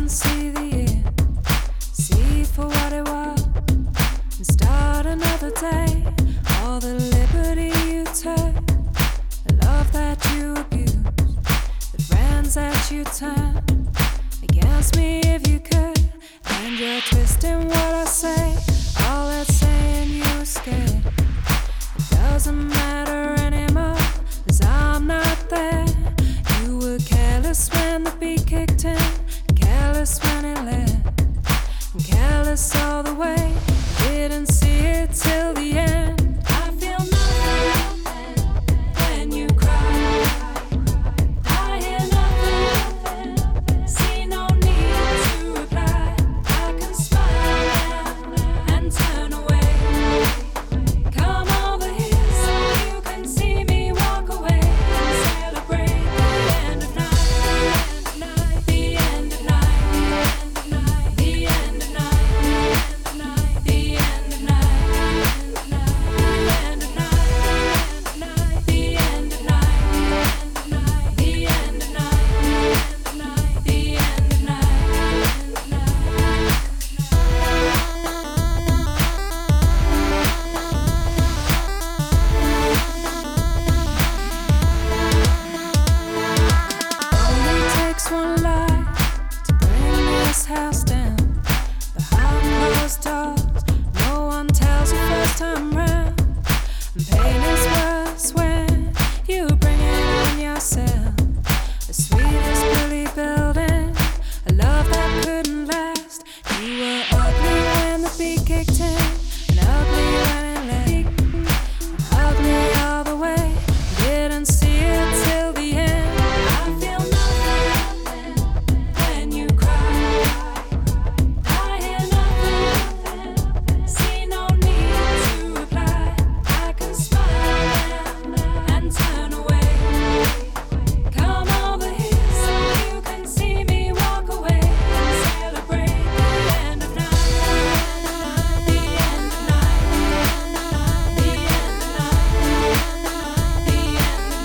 see the end, see for what it was, and start another day. All the liberty you took, the love that you abused, the friends that you turned against me if you could. And you're twisting what I say, all that saying you were scared. It doesn't matter anymore, 'cause I'm not there. You were careless when the beat kicked in, careless when it left, and careless all the way. Didn't see it till the end. I feel nothing when you cry. I hear nothing, see no need to reply. I can smile and turn away. Come over here so you can see me walk away and celebrate the end of night, the end of night, the end of night, the end of night, the end of night, the end of night, the end of night, the end of night. Only takes one lie to bring this house down. Behind closed doors, no one tells the first time round. And pain is worse when you bring it on yourself. The sweetest bully building, a love that couldn't last. You were ugly when the beat kicked in, and ugly when it left, and ugly all the way. Didn't see it till the end. I feel nothing when you cry. I hear nothing, see no need to reply. I can smile and turn away. Come over here so you can see me walk away and celebrate the end of night, the end of night, the end of night, the end of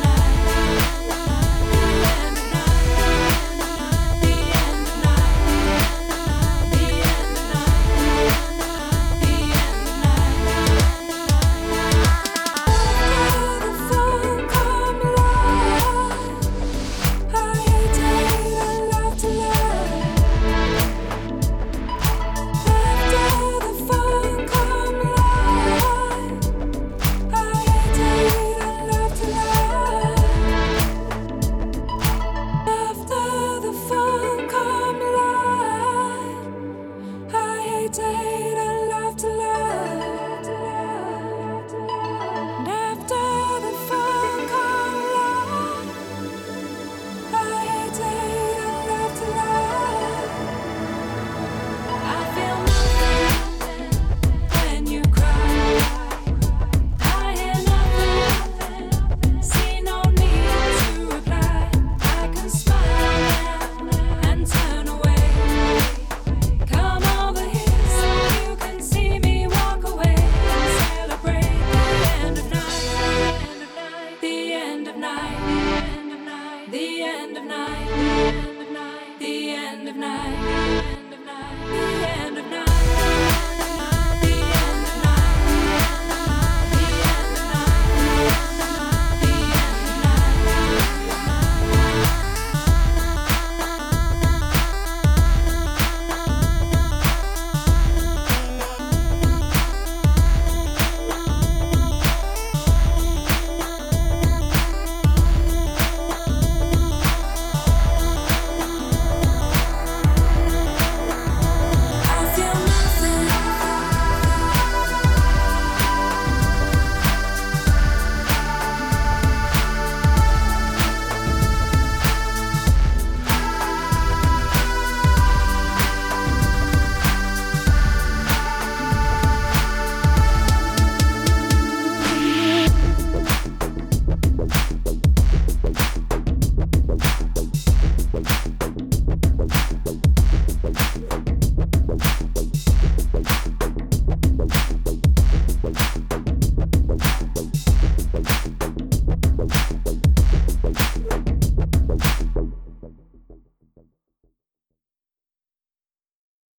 night, the end of night, the end of night.